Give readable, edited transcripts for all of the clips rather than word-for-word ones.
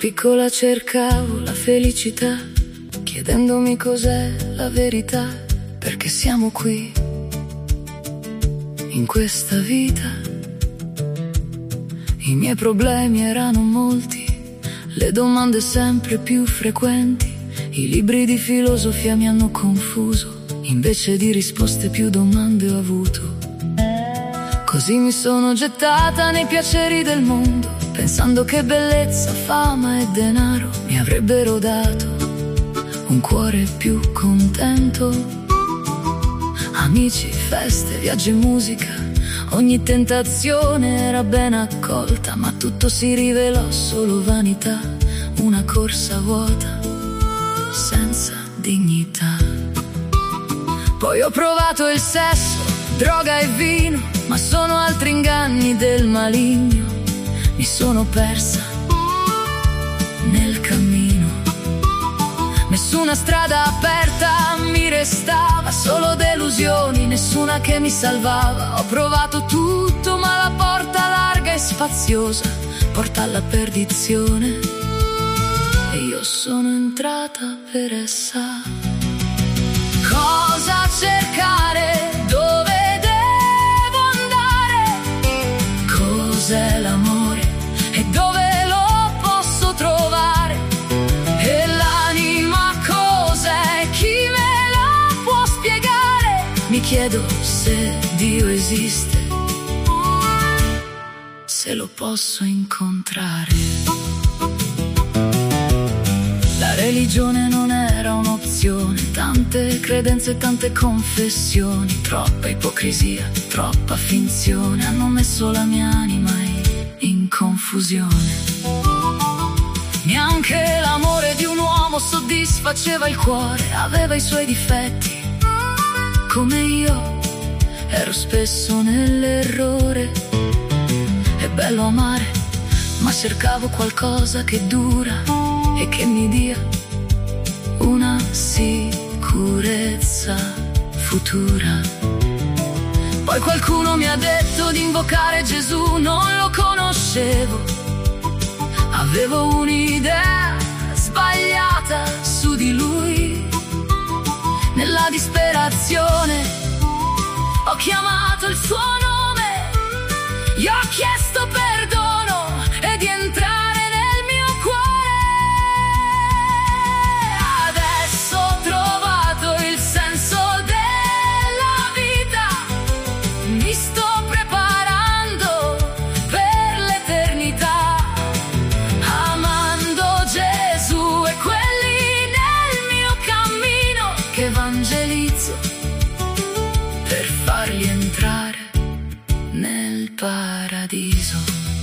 piccola cercavo la felicità, chiedendomi cos'è la verità, perché siamo qui, in questa vita. I miei problemi erano molti, le domande sempre più frequenti, i libri di filosofia mi hanno confuso, invece di risposte più domande ho avuto. Così mi sono gettata nei piaceri del mondo, pensando che bellezza, fama e denaro mi avrebbero dato un cuore più contento. Amici, feste, viaggi e musica, ogni tentazione era ben accolta, ma tutto si rivelò solo vanità, una corsa vuota, senza dignità. Poi ho provato il sesso, droga e vino, ma sono altri inganni del maligno. Mi sono persa nel cammino, nessuna strada aperta mi restava, solo delusioni, nessuna che mi salvava. Ho provato tutto, ma la porta larga e spaziosa porta alla perdizione, e io sono entrata per essa. Cosa cercare? Dove devo andare? Cos'è l'amore? E dove lo posso trovare? E l'anima cos'è? Chi me la può spiegare? Mi chiedo se Dio esiste, se lo posso incontrare. La religione non era un'opzione, tante credenze, tante confessioni, troppa ipocrisia, troppa finzione, hanno messo la mia anima in confusione. Neanche l'amore di un uomo soddisfaceva il cuore, aveva i suoi difetti, come io ero spesso nell'errore. È bello amare, ma cercavo qualcosa che dura e che mi dia una sicurezza futura. Poi qualcuno mi ha detto di invocare Gesù, non lo conoscevo, avevo un'idea sbagliata su di lui. Nella disperazione ho chiamato il suo nome, gli ho chiesto perdono e di entrare nel mio cuore. Adesso ho trovato il senso della vita, mi sto preparando per l'eternità, amando Gesù e quelli nel mio cammino che evangelizzo per farli entrare nel paradiso.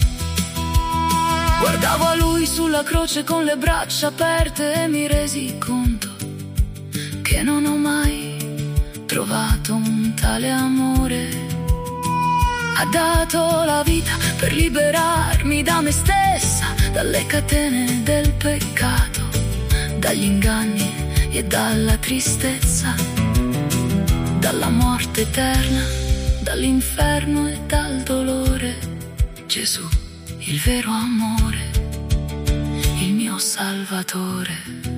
Guardavo a lui sulla croce con le braccia aperte e mi resi conto che non ho mai trovato un tale amore. Ha dato la vita per liberarmi da me stessa, dalle catene del peccato, dagli inganni e dalla tristezza, dalla morte eterna, dall'inferno e dal dolore. Gesù, il vero amore, il mio Salvatore.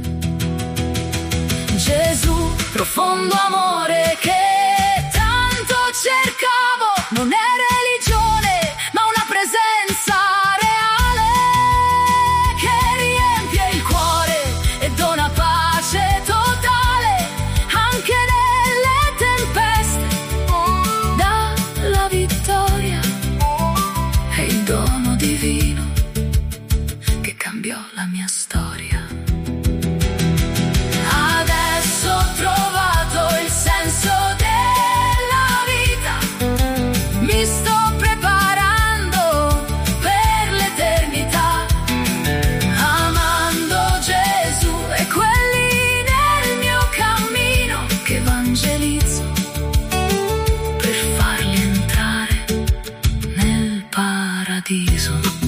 Gesù, profondo amore che tanto cercavo, non è religione ma una presenza reale che riempie il cuore e dona pace totale anche nelle tempeste. Dà la vittoria e il dono divino che cambiò la mia storia. Adesso ho trovato il senso della vita, mi sto preparando per l'eternità, amando Gesù e quelli nel mio cammino che evangelizzo per farli entrare nel paradiso.